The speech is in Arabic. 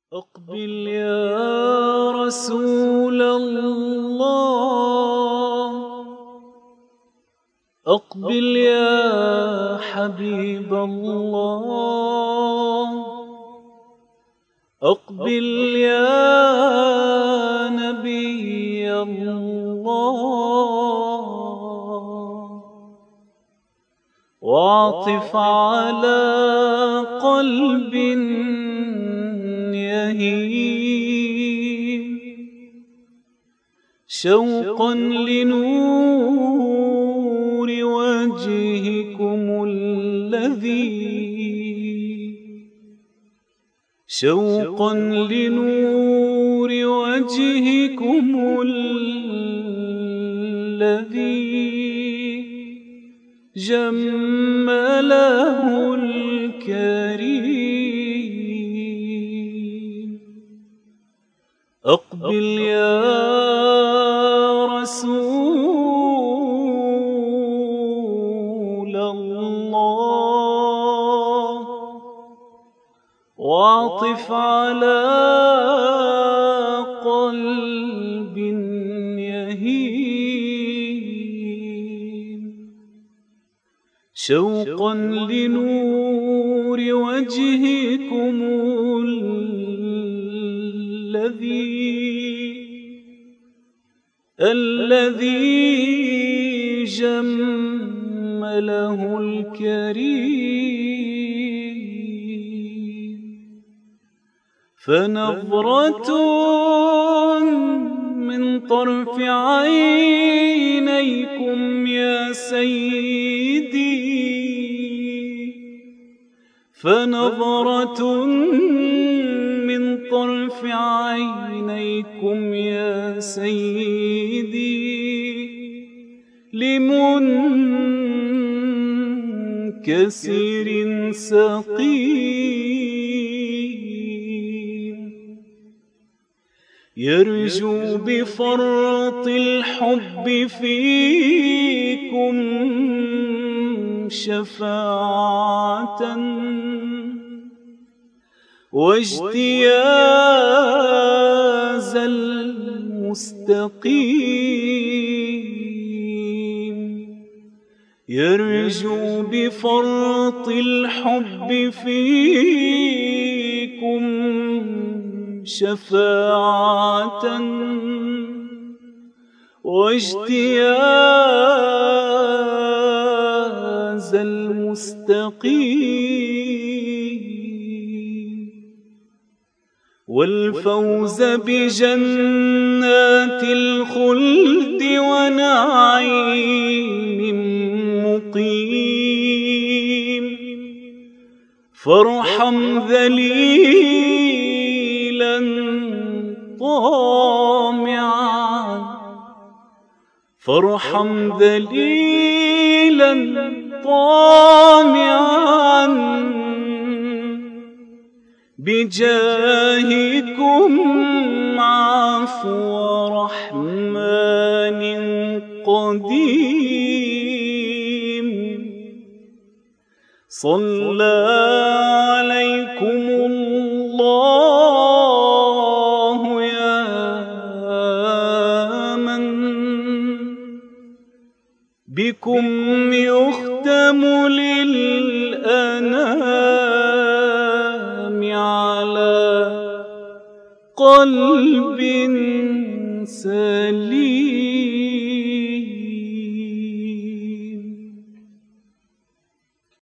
أقبل يا رسول الله، أقبل يا حبيب الله، أقبل يا نبي الله، واعطف على قلب يهيم شوقا لنور وجهكم شوقا لنور وجهكم الذي جمله الكريم. أقبل يا رسول الله، واعطف على قلب يهيم شوقا لنور وجهكم الذي جمله الكريم. فنظرة من طرف عينيكم يا سيدي، فنظرة من طرف عينيكم يا سيدي لمنكسر سقيم يرجو بفرط الحب فيكم شفاعة واجتياز المستقيم يرجو بفرط الحب فيكم شفاعة واجتياز المستقيم والفوز بجنات الخلد ونعيم مقيم. فارحم ذليلا طامعا، فارحم ذليلا طامعا بجاهكم عفو رحمن قديم. صلى عليكم الله يا من بكم يختم للأنام على قلب سليم.